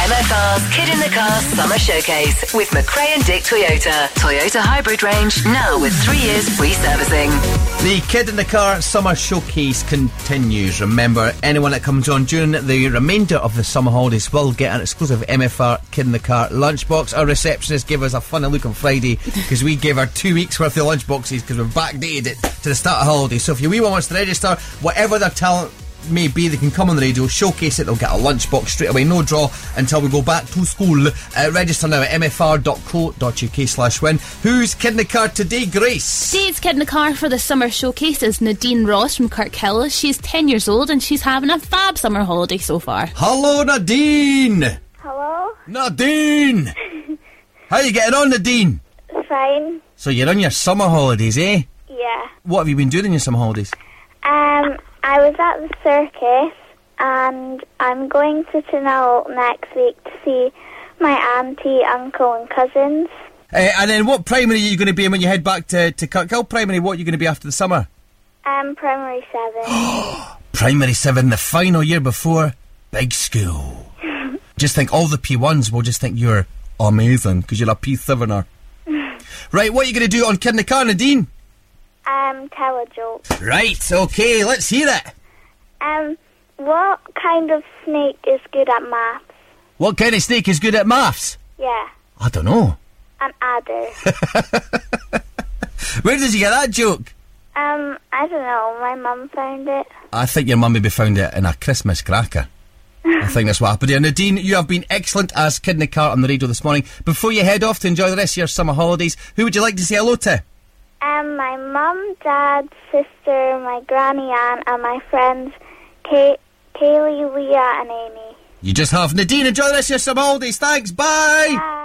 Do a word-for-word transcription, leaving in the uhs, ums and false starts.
M F R's Kid in the Car Summer Showcase with McRae and Dick Toyota. Toyota hybrid range now with three years free servicing. The Kid in the Car Summer Showcase continues. Remember, anyone that comes on during the remainder of the summer holidays will get an exclusive M F R Kid in the Car lunchbox. Our receptionist gave us a funny look on Friday because we gave her two weeks worth of lunchboxes because we've backdated it to the start of holidays. So if your wee one wants to register, whatever their talent may be, they can come on the radio, showcase it, they'll get a lunchbox straight away. No draw until we go back to school. Uh, register now at mfr.co.uk slash win. Who's Kid in the Car today, Grace? Today's Kid in the Car for the summer showcase is Nadine Ross from Kirkhill. She's ten years old and she's having a fab summer holiday so far. Hello, Nadine. Hello? Nadine. How are you getting on, Nadine? Fine. So you're on your summer holidays, eh? Yeah. What have you been doing in your summer holidays? Um, I was at the circus and I'm going to Tynall next week to see my auntie, uncle and cousins. Uh, and then what primary are you going to be in when you head back to, to Kirkhill Primary? What are you going to be after the summer? Um, primary seven. Primary seven, the final year before big school. Just think all the P ones will just think you're amazing because you're a P sevener. Right, what are you going to do on Kid in the Car, Nadine? Um, tell a joke. Right, okay, let's hear it. Um, what kind of snake is good at maths? What kind of snake is good at maths? Yeah, I don't know. an adder. Where did you get that joke? um, I don't know. My mum found it. I think your mum maybe found it in a Christmas cracker. I think that's what happened here. Nadine, you have been excellent as Kid in the Car on the radio this morning. Before you head off to enjoy the rest of your summer holidays, who would you like to say hello to? Um, my mum, dad, sister, my granny aunt, and my friends Kay- Kaylee, Leah, and Amy. You just have. Nadine, enjoy the rest of your summer holidays. Thanks, bye! Bye.